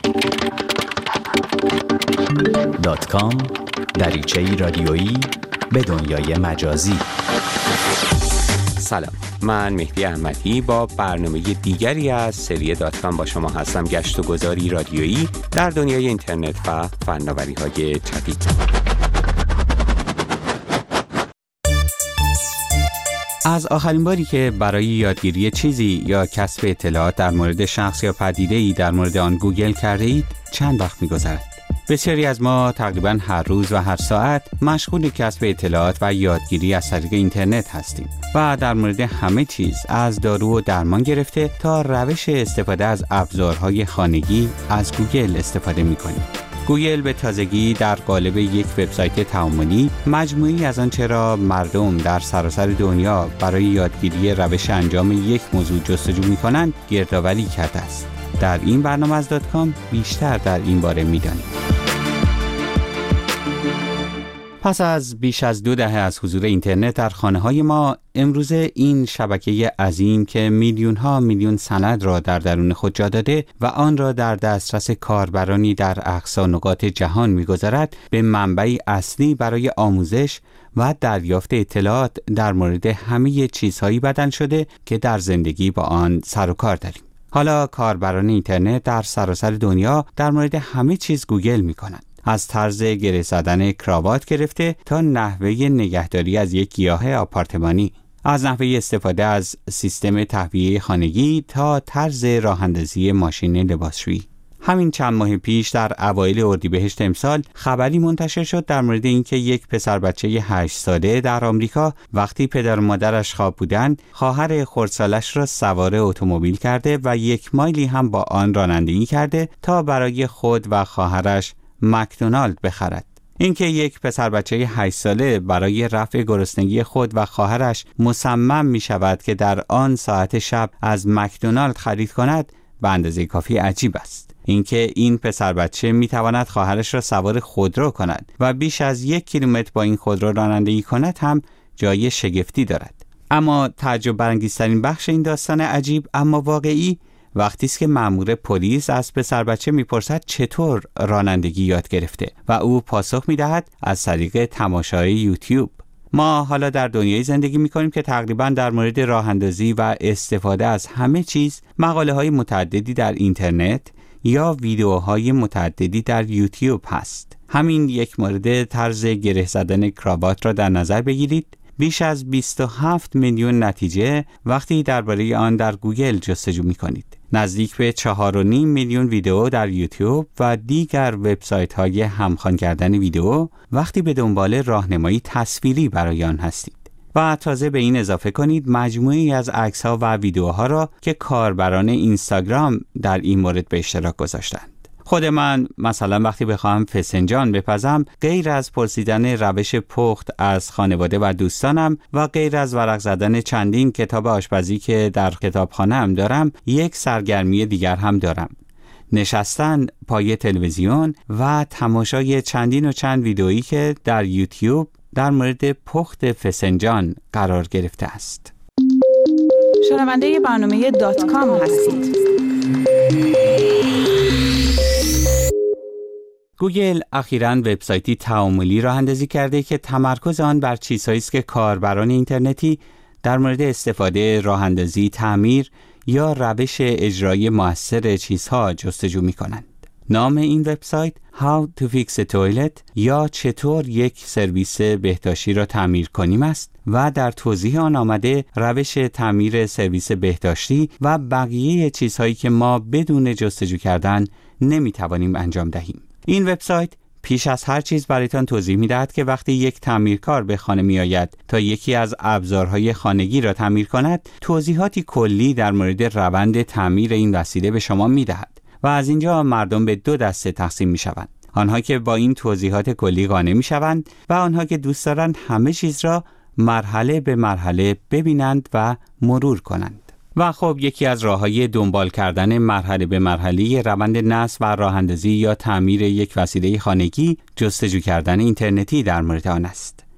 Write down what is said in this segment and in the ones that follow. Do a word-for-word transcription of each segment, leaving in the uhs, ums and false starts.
دات کام دریچه‌ای رادیویی به دنیای مجازی. سلام، من مهدی احمدی با برنامه دیگری از سری دات کام با شما هستم. گشت و گذاری رادیویی در دنیای اینترنت و فناوری‌های جدید. از آخرین باری که برای یادگیری چیزی یا کسب اطلاعات در مورد شخص یا پدیده‌ای در مورد آن گوگل کرده اید چند وقت می‌گذرد؟ بسیاری از ما تقریباً هر روز و هر ساعت مشغول کسب اطلاعات و یادگیری از طریق اینترنت هستیم و در مورد همه چیز از دارو و درمان گرفته تا روش استفاده از ابزارهای خانگی از گوگل استفاده می‌کنیم. گوگل به تازگی در قالب یک وبسایت تعاملی مجموعی از آنچه را مردم در سراسر دنیا برای یادگیری روش انجام یک موضوع جستجو می‌کنند گردآوری کرده است. در این برنامه از دات کام بیشتر در این باره می‌دانیم. پس از بیش از دو دهه از حضور اینترنت در خانه‌های ما، امروزه این شبکه عظیم که میلیون‌ها میلیون سند را در درون خود جا داده و آن را در دسترس کاربرانی در اقصا نقاط جهان می‌گذارد، به منبعی اصلی برای آموزش و دریافت اطلاعات در مورد همه چیزهایی بدل شده که در زندگی با آن سر و کار داریم. حالا کاربران اینترنت در سراسر دنیا در مورد همه چیز گوگل می‌کنند. از طرز گره زدن کراوات گرفته تا نحوه نگهداری از یک گیاه آپارتمانی، از نحوه استفاده از سیستم تهویه خانگی تا طرز راه‌اندازی ماشین لباسشویی. همین چند ماه پیش در اوایل اردیبهشت امسال خبری منتشر شد در مورد اینکه یک پسر بچه هشت ساله در آمریکا وقتی پدر و مادرش خواب بودند، خواهر خردسالش را سوار اتومبیل کرده و یک مایلی هم با آن رانندگی کرده تا برای خود و خواهرش مکدونالد بخرد. اینکه یک پسر بچه هشت ساله برای رفع گرسنگی خود و خواهرش مصمم می شود که در آن ساعت شب از مکدونالد خرید کند به اندازه کافی عجیب است. اینکه این پسر بچه می تواند خواهرش را سوار خودرو کند و بیش از یک کیلومتر با این خودرو رانندگی کند هم جای شگفتی دارد. اما تعجب برانگیزترین بخش این داستان عجیب اما واقعی وقتی است که مأمور پلیس از پسر بچه میپرسد چطور رانندگی یاد گرفته و او پاسخ میدهد از طریق تماشای یوتیوب. ما حالا در دنیای زندگی میکنیم که تقریبا در مورد راه اندازی و استفاده از همه چیز مقاله های متعددی در اینترنت یا ویدیوهای متعددی در یوتیوب هست. همین یک مورد طرز گره زدن کراوات را در نظر بگیرید. بیش از بیست و هفت میلیون نتیجه وقتی درباره آن در گوگل جستجو می‌کنید. نزدیک به چهار و نیم میلیون ویدیو در یوتیوب و دیگر وبسایت‌های همخوان کردن ویدیو وقتی به دنبال راهنمایی تصویری برای آن هستید. و تازه به این اضافه کنید مجموعی از عکس‌ها و ویدیوها را که کاربران اینستاگرام در این مورد به اشتراک گذاشتند. خود من مثلا وقتی بخواهم فسنجان بپزم، غیر از پرسیدن روش پخت از خانواده و دوستانم و غیر از ورق زدن چندین کتاب آشپزی که در کتابخانه‌ام دارم، یک سرگرمی دیگر هم دارم: نشستن پای تلویزیون و تماشای چندین و چند ویدئویی که در یوتیوب در مورد پخت فسنجان قرار گرفته است. شنونده برنامه دات کام هستید. گوگل اخیراً وبسایتی تعاملی راه اندازی کرده که تمرکز آن بر چیزهایی است که کاربران اینترنتی در مورد استفاده، راه اندازی، تعمیر یا روش اجرای مؤثر چیزها جستجو می‌کنند. نام این وبسایت How to fix a toilet یا چطور یک سرویس بهداشتی را تعمیر کنیم است و در توضیح آن آمده روش تعمیر سرویس بهداشتی و بقیه چیزهایی که ما بدون جستجو کردن نمی‌توانیم انجام دهیم. این وبسایت پیش از هر چیز برایتان توضیح می‌دهد که وقتی یک تعمیرکار به خانه می‌آید تا یکی از ابزارهای خانگی را تعمیر کند، توضیحاتی کلی در مورد روند تعمیر این وسیله به شما می‌دهد و از اینجا مردم به دو دسته تقسیم می‌شوند: آنها که با این توضیحات کلی قانع می‌شوند و آنها که دوست دارند همه چیز را مرحله به مرحله ببینند و مرور کنند. و خب یکی از راه‌های دنبال کردن مرحله به مرحله روند نصب و راه‌اندازی یا تعمیر یک وسیله خانگی جستجو کردن اینترنتی در مورد آن است.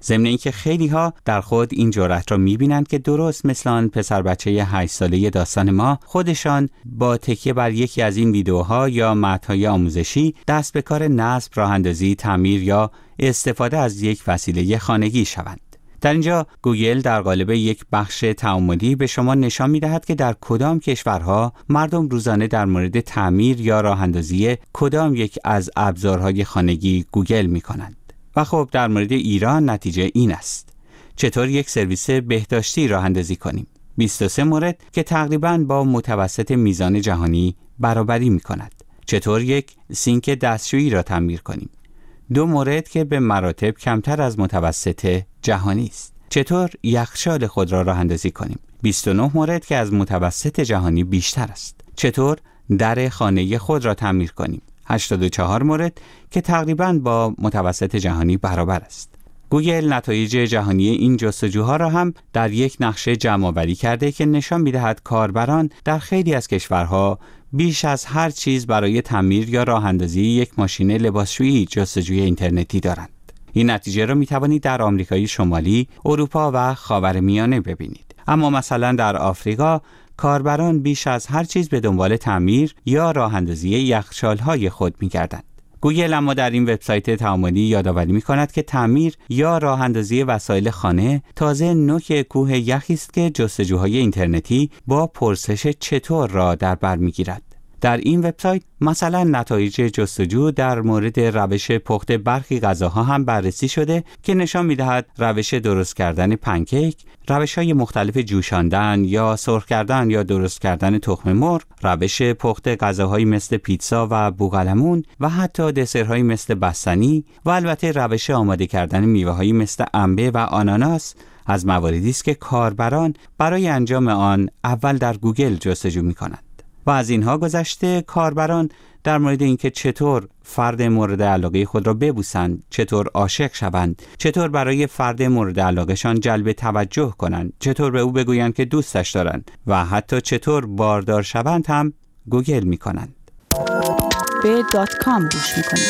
ضمن اینکه خیلی ها در خود این جرأت را می‌بینند که درست مثل آن پسر بچه هشت ساله داستان ما، خودشان با تکیه بر یکی از این ویدیوها یا متن‌های آموزشی دست به کار نصب، راه‌اندازی، تعمیر یا استفاده از یک وسیله خانگی شوند. در اینجا گوگل در قالب یک بخش تعاملی به شما نشان می‌دهد که در کدام کشورها مردم روزانه در مورد تعمیر یا راه‌اندازی کدام یک از ابزارهای خانگی گوگل می‌کنند. و خب در مورد ایران نتیجه این است. چطور یک سرویس بهداشتی راه اندازی کنیم؟ بیست و سه مورد که تقریباً با متوسط میزان جهانی برابری می کند. چطور یک سینک دستشویی را تعمیر کنیم؟ دو مورد که به مراتب کمتر از متوسط جهانی است. چطور یخچال خود را راه اندازی کنیم؟ بیست و نه مورد که از متوسط جهانی بیشتر است. چطور در خانه خود را تعمیر کنیم؟ هشتاد و چهار مورد که تقریباً با متوسط جهانی برابر است. گوگل نتایج جهانی این جستجوها را هم در یک نقشه جمع‌آوری کرده که نشان می‌دهد کاربران در خیلی از کشورها بیش از هر چیز برای تعمیر یا راه‌اندازی یک ماشین لباسشویی جستجوی اینترنتی دارند. این نتیجه را می‌توانید در آمریکای شمالی، اروپا و خاورمیانه ببینید. اما مثلا در آفریقا کاربران بیش از هر چیز به دنبال تعمیر یا راه‌اندازی یخچال‌های خود می‌گردند. گوگل اما در این وبسایت تعاملی یادآوری می‌کند که تعمیر یا راه‌اندازی وسایل خانه تازه نوک کوه یخی است که جستجوهای اینترنتی با پرسش چطور را در بر می‌گیرد. در این وبسایت مثلا نتایج جستجو در مورد روش پخت برخی غذاها هم بررسی شده که نشان می‌دهد روش درست کردن پنکیک، روش‌های مختلف جوشاندن یا سرخ کردن یا درست کردن تخم مرغ، روش پخت غذاهایی مثل پیتزا و بوقلمون و حتی دسرهایی مثل بستنی و البته روش آماده کردن میوه‌هایی مثل انبه و آناناس از مواردی است که کاربران برای انجام آن اول در گوگل جستجو می‌کنند. و از اینها گذشته کاربران در مورد اینکه چطور فرد مورد علاقه خود را ببوسند، چطور عاشق شوند، چطور برای فرد مورد علاقهشان جلب توجه کنند، چطور به او بگویند که دوستش دارند و حتی چطور باردار شوند هم گوگل می کنند. به دات کام گوش می کنید.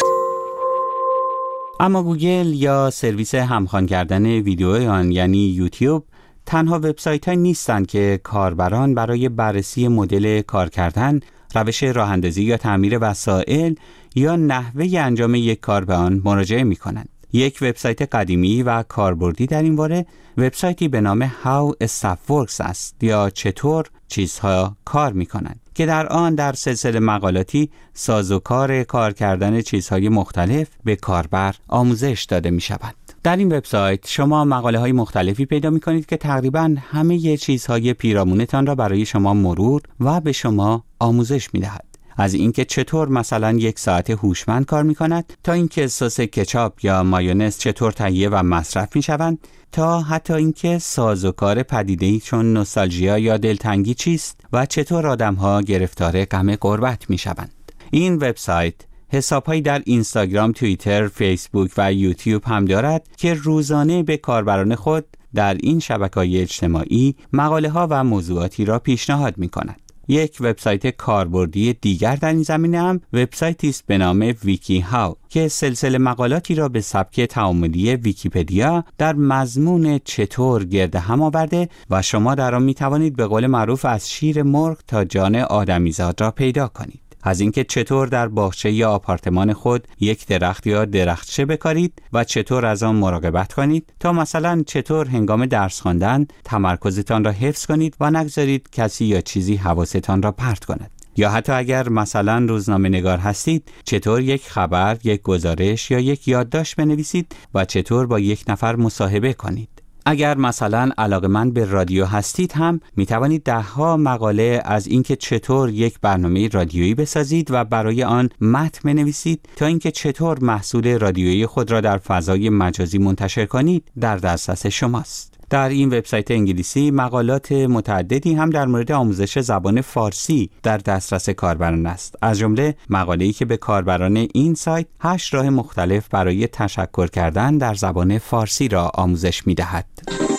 اما گوگل یا سرویس همخوان کردن ویدیو آن یعنی یوتیوب تنها وبسایت‌هایی نیستند که کاربران برای بررسی مدل کار کردن، روش راه‌اندازی یا تعمیر وسایل یا نحوه انجام یک کار به آن مراجعه می‌کنند. یک وبسایت قدیمی و کاربردی در این باره وبسایتی به نام How Stuff Works است یا چطور چیزها کار می‌کنند که در آن در سلسله مقالاتی سازوکار کار کردن چیزهای مختلف به کاربر آموزش داده می‌شود. در این وبسایت شما مقاله‌های مختلفی پیدا می‌کنید که تقریباً همه چیزهای پیرامونتان را برای شما مرور و به شما آموزش می‌دهد. از اینکه چطور مثلا یک ساعت هوشمند کار می‌کند تا اینکه سس کچاپ یا مایونز چطور تهیه و مصرف می‌شوند تا حتی اینکه سازوکار پدیده‌ای چون نوستالژیا یا دلتنگی چیست و چطور آدم‌ها گرفتار غم غربت می‌شوند. این وبسایت حساب‌هایی در اینستاگرام، توییتر، فیسبوک و یوتیوب هم دارد که روزانه به کاربران خود در این شبکه‌های اجتماعی مقاله‌ها و موضوعاتی را پیشنهاد می‌کند. یک وبسایت کاربردی دیگر در این زمینه هم وبسایتی است به نام ویکی هاو که سلسله مقالاتی را به سبک تعاملی ویکی‌پدیا در مضمون چطور گرد هم آورده و شما در آن می‌توانید به قول معروف از شیر مرغ تا جان آدمیزاد را پیدا کنید. از اینکه چطور در باغچه یا آپارتمان خود یک درخت یا درختچه بکارید و چطور از آن مراقبت کنید تا مثلا چطور هنگام درس خواندن تمرکزتان را حفظ کنید و نگذارید کسی یا چیزی حواستان را پرت کند. یا حتی اگر مثلا روزنامه نگار هستید چطور یک خبر، یک گزارش یا یک یادداشت بنویسید و چطور با یک نفر مصاحبه کنید. اگر مثلا علاقه‌مند به رادیو هستید هم می توانید ده ها مقاله از اینکه چطور یک برنامه رادیویی بسازید و برای آن متن بنویسید تا اینکه چطور محصول رادیویی خود را در فضای مجازی منتشر کنید در دسترس شماست. در این وبسایت انگلیسی مقالات متعددی هم در مورد آموزش زبان فارسی در دسترس کاربران است. از جمله مقاله‌ای که به کاربران این سایت هشت راه مختلف برای تشکر کردن در زبان فارسی را آموزش می‌دهد.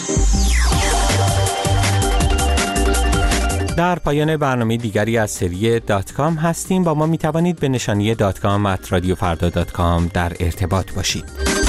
در پایان برنامه دیگری از سری دات کام هستیم. با ما می‌توانید به نشانی دات کام ات رادیو فردا دات کام در ارتباط باشید.